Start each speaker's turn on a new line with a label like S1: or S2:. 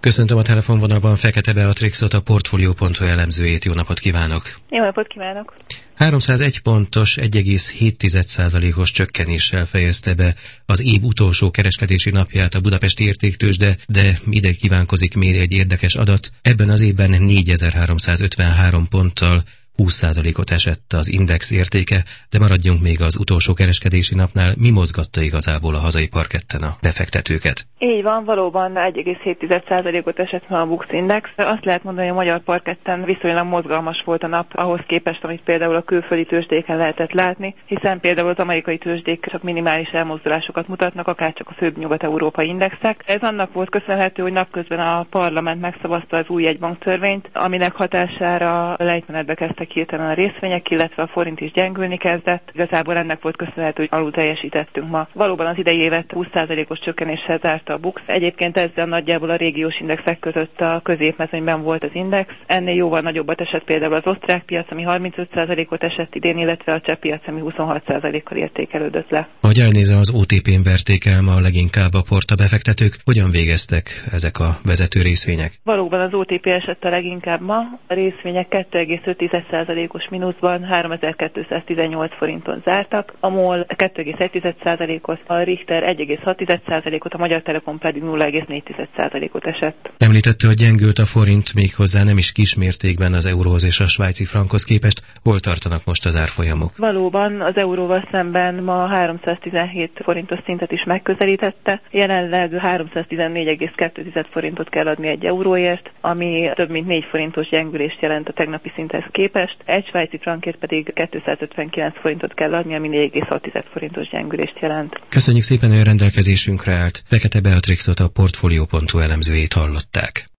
S1: Köszöntöm a telefonvonalban Fekete Beatrixot, a Portfolio.hu elemzőjét. Jó napot kívánok!
S2: Jó napot kívánok!
S1: 301 pontos, 1,7%-os csökkenéssel fejezte be az év utolsó kereskedési napját a budapesti értéktőzsde, de ide kívánkozik még egy érdekes adat. Ebben az évben 4353 ponttal 20%-ot esett az index értéke, de maradjunk még az utolsó kereskedési napnál. Mi mozgatta igazából a hazai parketten a befektetőket?
S2: Így van, valóban 1,7%-ot esett ma a Bux Index. Azt lehet mondani, hogy a magyar parketten viszonylag mozgalmas volt a nap ahhoz képest, amit például a külföldi tőzsdéken lehetett látni, hiszen például az amerikai tőzsdék csak minimális elmozdulásokat mutatnak, akár csak a főbb nyugat-európai indexek. Ez annak volt köszönhető, hogy napközben a parlament megszavazta az új jegybanktörvényt, aminek hatására lejtmenetbe kezdtek hirtelen a részvények, illetve a forint is gyengülni kezdett. Igazából ennek volt köszönhető, hogy alul teljesítettünk ma. Valóban az idei évet 20%-os csökkenéssel zárta a Bux. Egyébként ezzel nagyjából a régiós indexek között a középmezőnyben volt az index. Ennél jóval nagyobbat esett például az osztrák piac, ami 35%-ot esett idén, illetve a cseh piac, ami 26%-kal értékelődött le.
S1: Ahogy elnézve, az OTP-n verték el ma leginkább a port a befektetők. Hogyan végeztek ezek a vezető részvények?
S2: Valóban az OTP esett a leginkább ma. A részvények 2,5%-os mínuszban 3218 forinton zártak. A MOL 2,1%-ot, a Richter 1,6%-ot, a Magyar Telekom pedig 0,4%-ot esett.
S1: Említette, hogy gyengült a forint, méghozzá nem is kismértékben az euróhoz és a svájci frankhoz képest. Hol tartanak most az árfolyamok?
S2: Valóban az euróval szemben ma 317 forintos szintet is megközelítette. Jelenleg 314,2 forintot kell adni egy euróért, ami több mint 4 forintos gyengülést jelent a tegnapi szinthez képest. Egy svájci frankért pedig 259 forintot kell adni, ami 4,6 forintos gyengülést jelent.
S1: Köszönjük szépen, hogy a rendelkezésünkre állt. Fekete Beatrixot, a Portfolio.hu elemzőjét hallották.